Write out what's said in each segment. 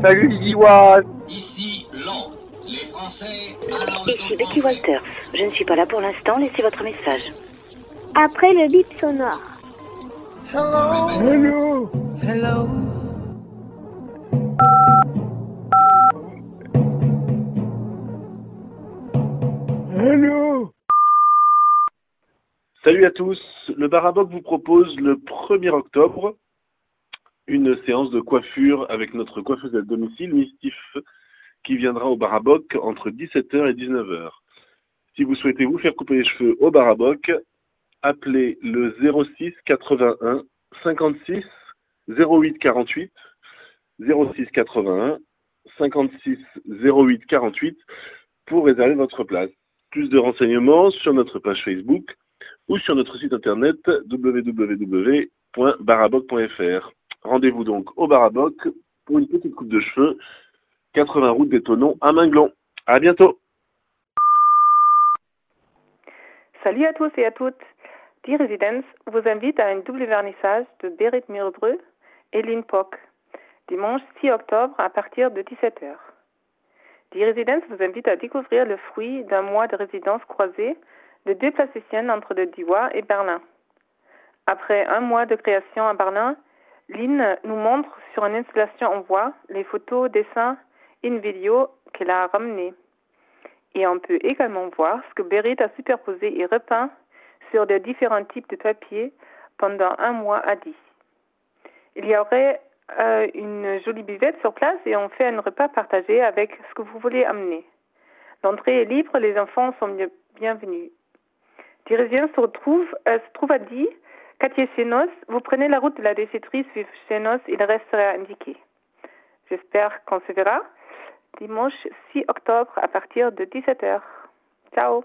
Salut Ziwa. Ici Londres. Les Français Ici Becky Walters. Je ne suis pas là pour l'instant, laissez votre message. Après le bip sonore. Hello. Hello. Hello. Salut à tous, le Baraboc vous propose le 1er octobre une séance de coiffure avec notre coiffeuse à domicile, Mistif, qui viendra au Baraboc entre 17h et 19h. Si vous souhaitez vous faire couper les cheveux au Baraboc, appelez le 06 81 56 08 48 06 81 56 08 48 pour réserver votre place. Plus de renseignements sur notre page Facebook ou sur notre site internet www.baraboc.fr. Rendez-vous donc au Baraboc pour une petite coupe de cheveux, 80 route des Tonneaux à Minglon. À bientôt. Salut à tous et à toutes. D-Residence vous invite à un double vernissage de Berit Mirbreux et Lynn Pock, dimanche 6 octobre à partir de 17h. D-Residence vous invite à découvrir le fruit d'un mois de résidence croisée de 2 plasticiennes entre le Diois et Berlin. Après un mois de création à Berlin, Lynn nous montre sur une installation en voix les photos, dessins et une vidéo qu'elle a ramenées. Et on peut également voir ce que Berit a superposé et repeint sur de différents types de papier pendant un mois à 10. Il y aurait une jolie buvette sur place et on fait un repas partagé avec ce que vous voulez amener. L'entrée est libre, les enfants sont bienvenus. D-Residence se trouve à Die, quartier Chenos. Vous prenez la route de la déchetterie sur Chenos, il restera indiqué. J'espère qu'on se verra dimanche 6 octobre à partir de 17h. Ciao.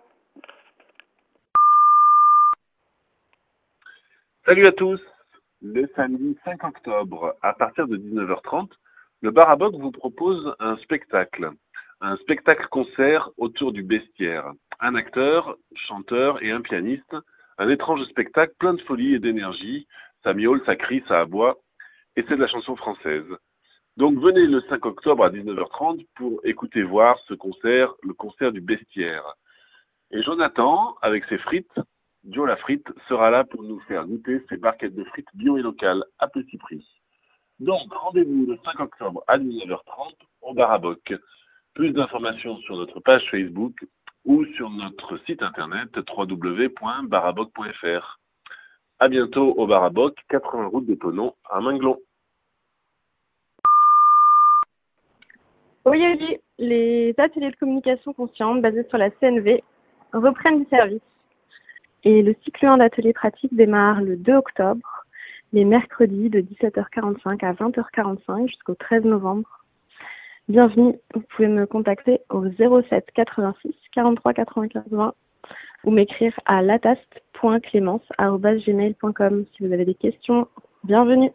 Salut à tous. Le samedi 5 octobre à partir de 19h30, le Baraboc vous propose un spectacle concert autour du bestiaire. Un acteur, chanteur et un pianiste, un étrange spectacle plein de folie et d'énergie, ça miaule, ça crie, ça aboie, et c'est de la chanson française. Donc venez le 5 octobre à 19h30 pour écouter voir ce concert, le concert du bestiaire. Et Jonathan, avec ses frites, Joe la frite, sera là pour nous faire goûter ses barquettes de frites bio et locales à petit prix. Donc rendez-vous le 5 octobre à 19h30 au Baraboc. Plus d'informations sur notre page Facebook ou sur notre site internet www.baraboc.fr. À bientôt au Baraboc, 80 route des Tonneaux à Minglon. Oui, les ateliers de communication consciente basés sur la CNV reprennent du service. Et le cycle 1 d'ateliers pratiques démarre le 2 octobre, les mercredis de 17h45 à 20h45 jusqu'au 13 novembre. Bienvenue, vous pouvez me contacter au 07 86 43 95 20 ou m'écrire à latast.clémence@gmail.com si vous avez des questions. Bienvenue.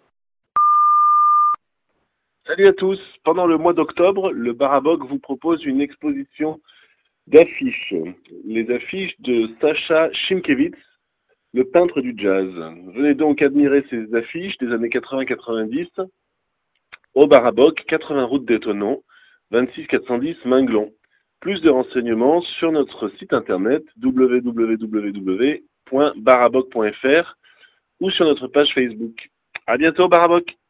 Salut à tous. Pendant le mois d'octobre, le Baraboc vous propose une exposition d'affiches. Les affiches de Sacha Szymkiewicz, le peintre du jazz. Venez donc admirer ces affiches des années 80-90 au Baraboc, 80 route des Tonneaux, 26 410 Minglon. Plus de renseignements sur notre site internet www.baraboc.fr ou sur notre page Facebook. À bientôt Baraboc.